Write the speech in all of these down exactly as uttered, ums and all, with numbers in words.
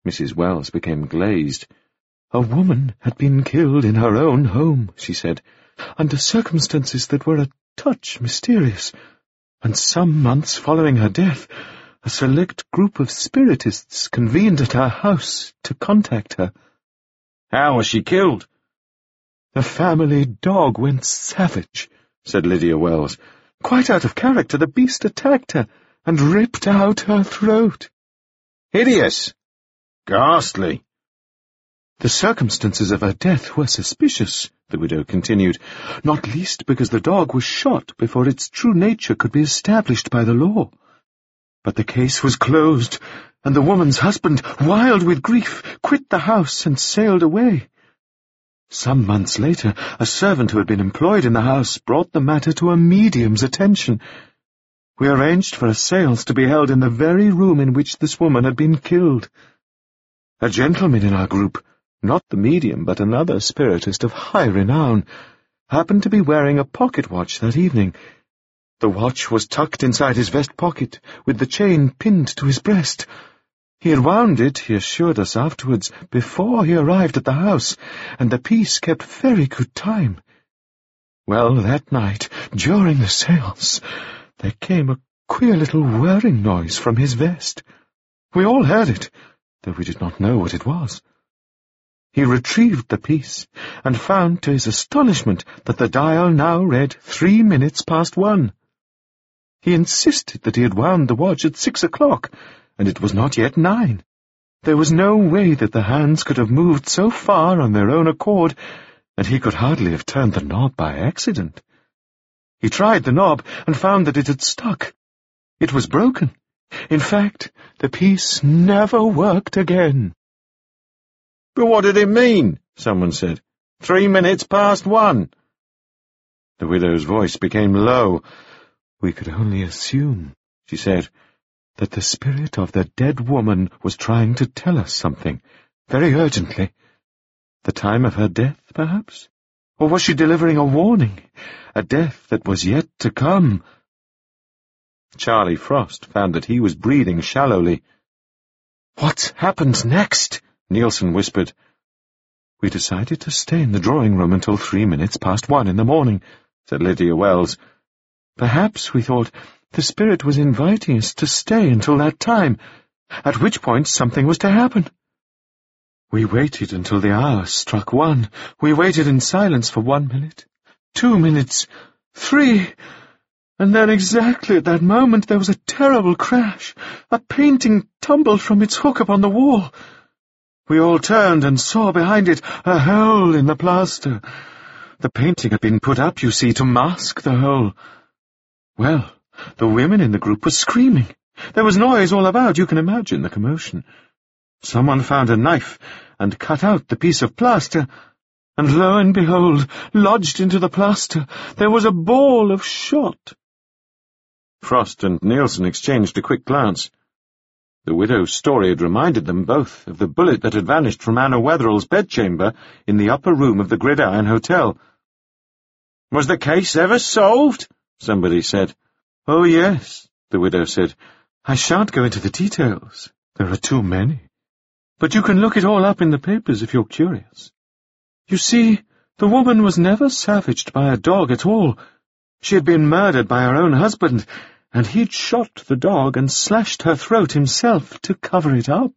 Missus Wells became glazed. "A woman had been killed in her own home," she said, "under circumstances that were a touch mysterious, and some months following her death, a select group of spiritists convened at her house to contact her." "How was she killed?" "The family dog went savage," said Lydia Wells. "Quite out of character, the beast attacked her and ripped out her throat." "Hideous! Ghastly!" "The circumstances of her death were suspicious," the widow continued, "not least because the dog was shot before its true nature could be established by the law. But the case was closed, and the woman's husband, wild with grief, quit the house and sailed away. Some months later, a servant who had been employed in the house brought the matter to a medium's attention. We arranged for a séance to be held in the very room in which this woman had been killed. A gentleman in our group, not the medium but another spiritist of high renown, happened to be wearing a pocket watch that evening. The watch was tucked inside his vest pocket, with the chain pinned to his breast. He had wound it, he assured us afterwards, before he arrived at the house, and the piece kept very good time. Well, that night, during the séance, there came a queer little whirring noise from his vest. We all heard it, though we did not know what it was. He retrieved the piece, and found to his astonishment that the dial now read three minutes past one. He insisted that he had wound the watch at six o'clock, and it was not yet nine. There was no way that the hands could have moved so far on their own accord, and he could hardly have turned the knob by accident. He tried the knob and found that it had stuck. It was broken. In fact, the piece never worked again." "But what did it mean?" someone said. Three minutes past one." The widow's voice became low. "We could only assume," she said, "that the spirit of the dead woman was trying to tell us something, very urgently. The time of her death, perhaps? Or was she delivering a warning, a death that was yet to come?" Charlie Frost found that he was breathing shallowly. "What happened next?" Nielsen whispered. "We decided to stay in the drawing-room until three minutes past one in the morning," said Lydia Wells. "Perhaps, we thought, the spirit was inviting us to stay until that time, at which point something was to happen. We waited until the hour struck one. We waited in silence for one minute, two minutes, three, and then exactly at that moment there was a terrible crash. A painting tumbled from its hook upon the wall. We all turned and saw behind it a hole in the plaster. The painting had been put up, you see, to mask the hole. Well, the women in the group were screaming. There was noise all about, you can imagine the commotion. Someone found a knife and cut out the piece of plaster, and lo and behold, lodged into the plaster, there was a ball of shot." Frost and Nielsen exchanged a quick glance. The widow's story had reminded them both of the bullet that had vanished from Anna Wetherell's bedchamber in the upper room of the Gridiron Hotel. "Was the case ever solved?" somebody said. "Oh, yes," the widow said. "I shan't go into the details. There are too many. But you can look it all up in the papers if you're curious. You see, the woman was never savaged by a dog at all. She had been murdered by her own husband, and he'd shot the dog and slashed her throat himself to cover it up."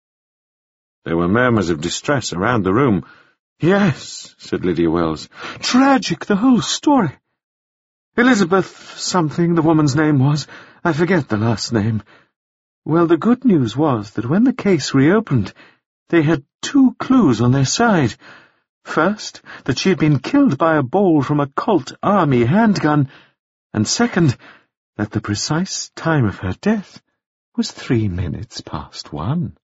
There were murmurs of distress around the room. "Yes," said Lydia Wells. "Tragic, the whole story. Elizabeth something the woman's name was. I forget the last name. Well, the good news was that when the case reopened, they had two clues on their side. First, that she had been killed by a ball from a Colt Army handgun, and second, that the precise time of her death was three minutes past one."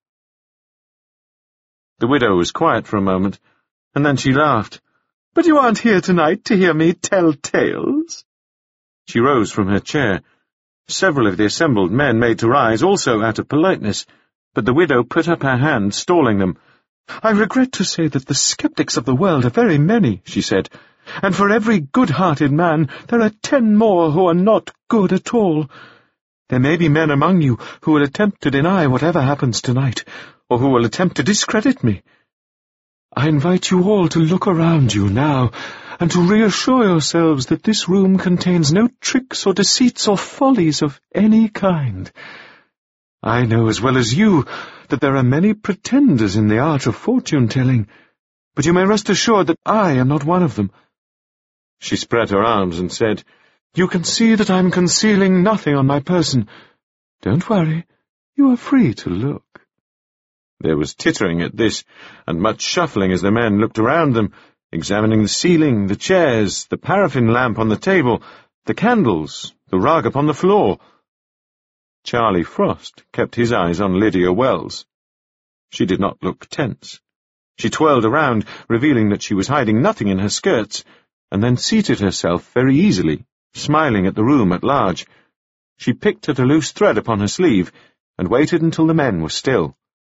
The widow was quiet for a moment, and then she laughed. "But you aren't here tonight to hear me tell tales?" She rose from her chair. Several of the assembled men made to rise, also out of politeness, but the widow put up her hand, stalling them. "I regret to say that the sceptics of the world are very many," she said, "and for every good-hearted man there are ten more who are not good at all. There may be men among you who will attempt to deny whatever happens tonight, or who will attempt to discredit me. I invite you all to look around you now, and to reassure yourselves that this room contains no tricks or deceits or follies of any kind. I know as well as you that there are many pretenders in the art of fortune-telling, but you may rest assured that I am not one of them." She spread her arms and said, "You can see that I am concealing nothing on my person. Don't worry, you are free to look." There was tittering at this, and much shuffling as the men looked around them, examining the ceiling, the chairs, the paraffin lamp on the table, the candles, the rug upon the floor. Charlie Frost kept his eyes on Lydia Wells. She did not look tense. She twirled around, revealing that she was hiding nothing in her skirts, and then seated herself very easily, smiling at the room at large. She picked at a loose thread upon her sleeve, and waited until the men were still.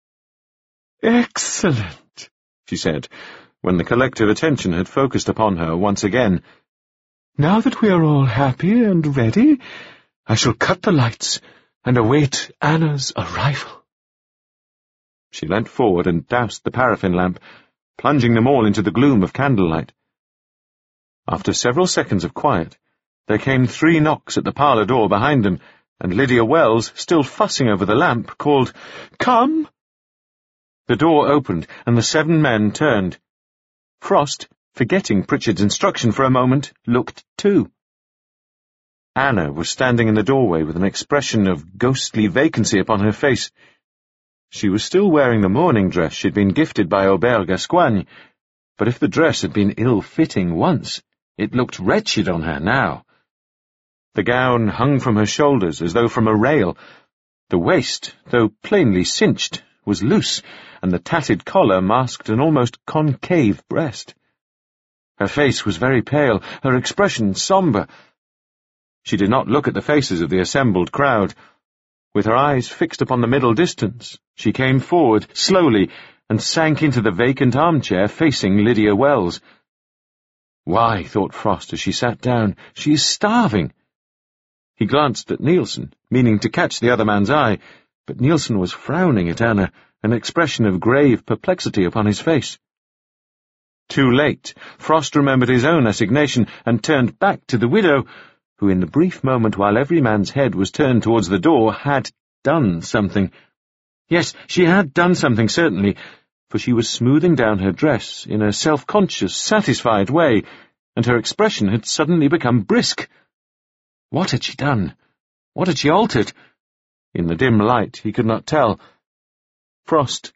"Excellent," she said, when the collective attention had focused upon her once again. "Now that we are all happy and ready, I shall cut the lights and await Anna's arrival." She leant forward and doused the paraffin lamp, plunging them all into the gloom of candlelight. After several seconds of quiet, there came three knocks at the parlour door behind them, and Lydia Wells, still fussing over the lamp, called, "Come!" The door opened, and the seven men turned. Frost, forgetting Pritchard's instruction for a moment, looked too. Anna was standing in the doorway with an expression of ghostly vacancy upon her face. She was still wearing the morning dress she'd been gifted by Aubert Gascoigne, but if the dress had been ill-fitting once, it looked wretched on her now. The gown hung from her shoulders as though from a rail. The waist, though plainly cinched, was loose, and the tattered collar masked an almost concave breast. Her face was very pale, her expression sombre. She did not look at the faces of the assembled crowd. With her eyes fixed upon the middle distance, she came forward slowly and sank into the vacant armchair facing Lydia Wells. "Why," thought Frost as she sat down, "she is starving." He glanced at Nielsen, meaning to catch the other man's eye, but Nielsen was frowning at Anna, an expression of grave perplexity upon his face. Too late, Frost remembered his own assignation and turned back to the widow, who in the brief moment while every man's head was turned towards the door had done something. Yes, she had done something, certainly, for she was smoothing down her dress in a self-conscious, satisfied way, and her expression had suddenly become brisk. What had she done? What had she altered? In the dim light he could not tell. Frost